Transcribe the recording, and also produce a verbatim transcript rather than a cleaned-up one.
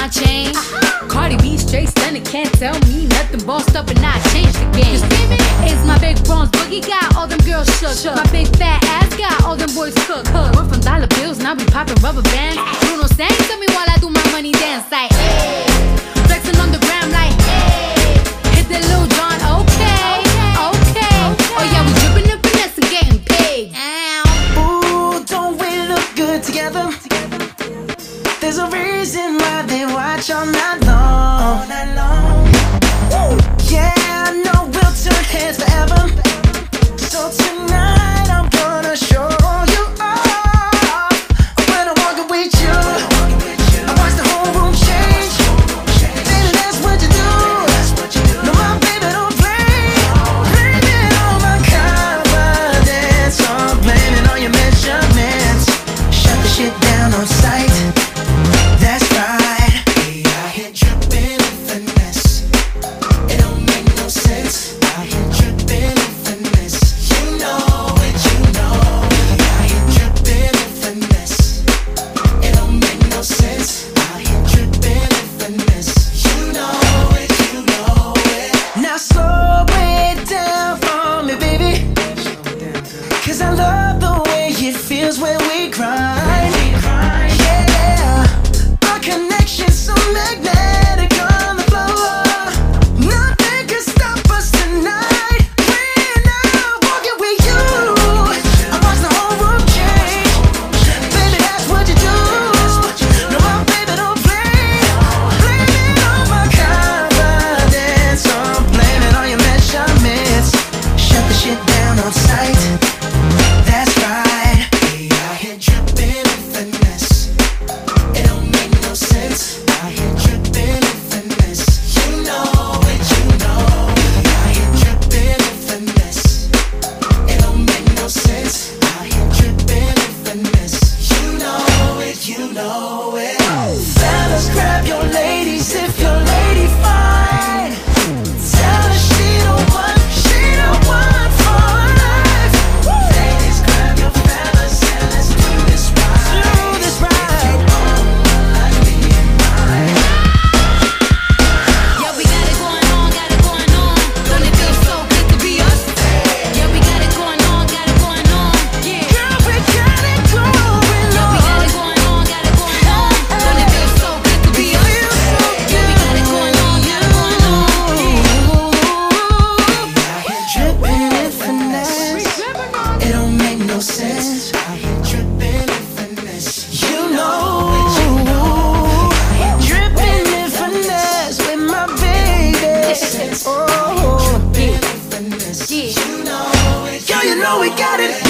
my chain. Uh-huh. Cardi B straight stunning, can't tell me nothing. Bossed up and I changed the game. You see me? It's my big bronze boogie, got all them girls shook. shook. My big fat ass got all them boys cooked. Cook. We're from dollar bills, now we popping rubber bands. Bruno sang to me while I do my money dance like hey. Flexing on the gram like hey. Hit the Lil Jon, okay, okay. Oh yeah, we dripping and finesse and getting paid. Ooh, don't we look good together? There's a reason why they watch all night long. All night long. Woo. Yeah, I know we'll turn heads forever. So tonight I'm gonna show you off. When I'm walking with you, I watch the whole room change. Baby, that's what you do. No, my baby don't play. Blaming on my confidence, or blaming on your measurements. Shut the shit down on sight. That's right. Hey, I hit dripping in finesse. It don't make no sense. I hit dripping in finesse. You know it, you know it. I hit dripping in finesse. It don't make no sense. I hit dripping in finesse. You know it, you know it. Now slow it down for me, baby. Cause I love the way it feels when we grind. Yeah, our connection's so magnetic on the floor. Nothing can stop us tonight. When I'm walking with you, I watch the whole room change. Baby, that's what you do. No, my baby don't play. Blaming on my confidence, or blaming on your measurements. Shut the shit down on sight. That's right. Hey, I hit dripping in finesse. It don't make no sense. I hit dripping in finesse. You know it, you know it. I hit dripping in finesse. It don't make no sense. I hit dripping in finesse. You know it, you know it. Fellas, grab your ladies if your lady fine. Tell her she the one, she the one for life. Ladies, grab your fellas and let's do this right. Do this right. If you want one like me and mine. Yeah, we got it going on, got it going on. Don't it feel so good to be us? Yeah, we got it going on, got it going on. Yeah, Girl, we got it going yeah, we got on. it going on, got it going on. Don't it feel so good to be us? Yeah, we got it going on, got it going on. I hit dripping in finesse. It don't make no sense. I hit dripping in finesse. You know it, you know it. I hit dripping in finesse with my baby. Oh, dripping in finesse. You know it. Girl, you know we got it.